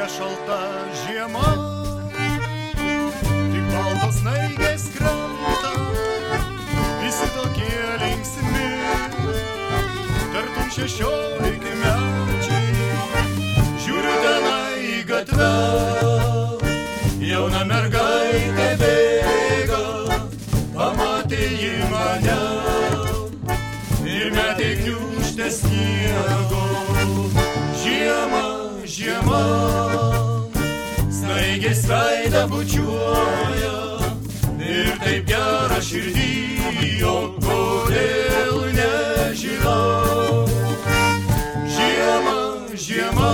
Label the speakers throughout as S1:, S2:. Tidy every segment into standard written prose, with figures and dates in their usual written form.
S1: šalta žiema, tik baltos snaigės krenta, visi tokie linksmi, tartum 16-mečiai. Žiūriu tenai į gatvę, jauna mergaitė bėga, pamatė ji mane ir metė gniūžtę sniego. Žiema, žiema, snaigės veidą bučiuoja ir taip gera širdį, o kodėl nežinau. Žiema, žiema,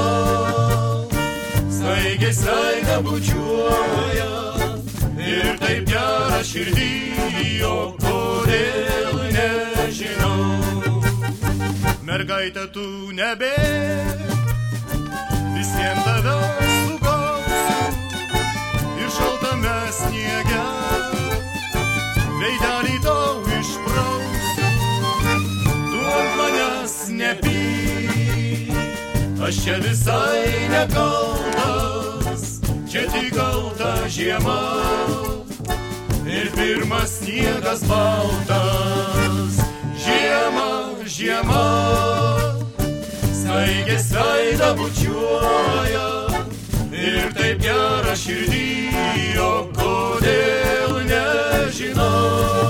S1: snaigės veidą bučiuoja ir taip gera širdį, o kodėl nežinau. Mergaitė, tu nebėk, vis vien tave sugausiu ir šaltame sniege veidelį tau išprausiu. Tu ant manęs nepyk, aš čia visai nekaltas, čia tik kalta žiema ir pirmas sniegas baltas. Žiema, žiema, snaigės veidą bučiuoja ir taip gera širdį, o kodėl nežinau.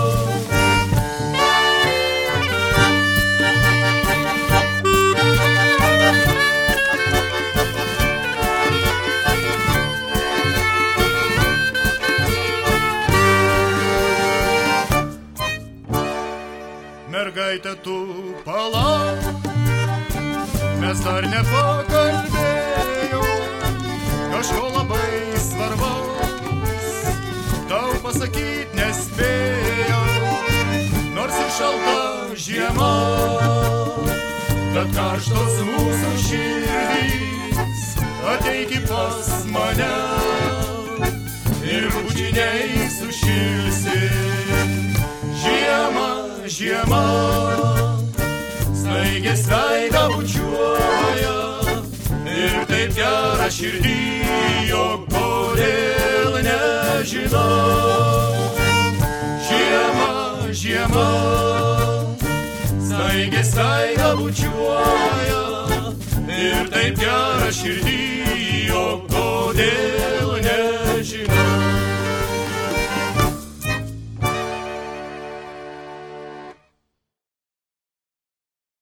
S1: Mergaitė, tu palauk, mes dar nepakalbėjom, kažko labai svarbaus tau pasakyt nespėjau. Nors ir šalta žiema, bet karštos mūsų širdys, ateiki pas mane ir bučiniai sušilsi. Žiema, žiema, snaigės veidą bučiuoja ir taip gera širdį, o kodėl nežinau. Žiema, žiema, snaigės veidą bučiuoja ir taip gera širdį, o kodėl